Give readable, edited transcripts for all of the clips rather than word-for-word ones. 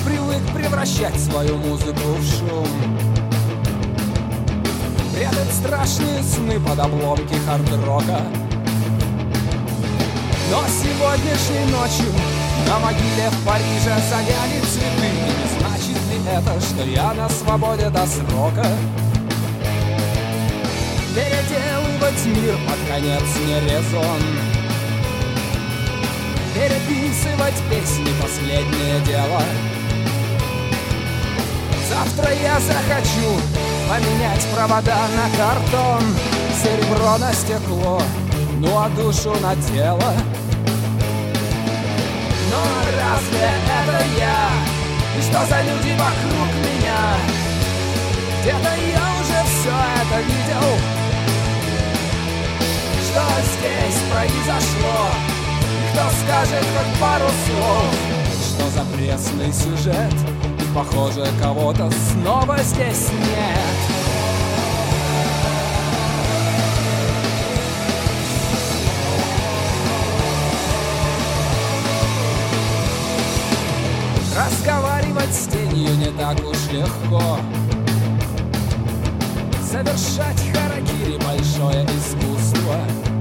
привык превращать свою музыку в шум, прятать страшные сны под обломки хард-рока. Но сегодняшней ночью на могиле в Париже завяли цветы. И не значит ли это, что я на свободе до срока? Переделывать мир под конец не резон, переписывать песни — последнее дело. Завтра я захочу поменять провода на картон, серебро на стекло, ну а душу на тело. Но разве это я? И что за люди вокруг меня? Где-то я уже все это видел. Что здесь произошло? И кто скажет хоть пару слов? Что за пресный сюжет? И похоже, кого-то снова здесь нет. Разговаривать с тенью не так уж легко. Совершать харакири — большое искусство.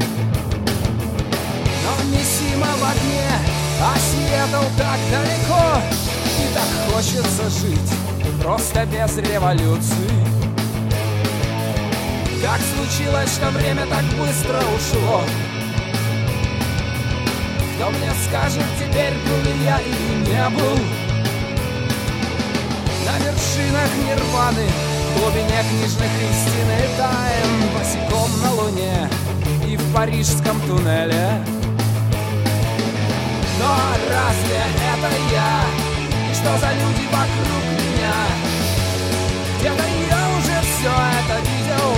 Но Мисима в огне, а Сиэтл так далеко. И так хочется жить просто без революции. Как случилось, что время так быстро ушло? Кто мне скажет теперь, был ли я или не был? На вершинах нирваны, в глубине книжных истин и тайн, босиком на луне и в парижском туннеле. Но разве это я? И что за люди вокруг меня? Где-то я уже все это видел.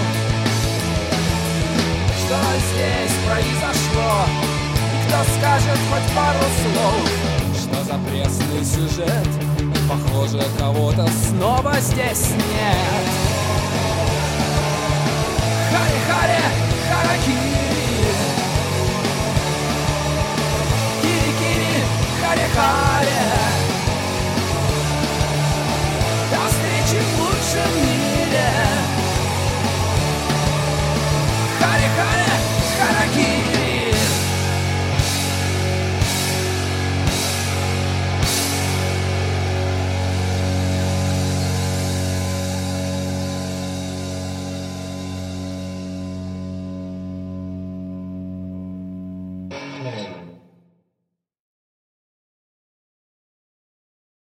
Что здесь произошло? Кто скажет хоть пару слов? Что за пресный сюжет? Похоже, кого-то снова здесь нет. Хари-хари, харакири.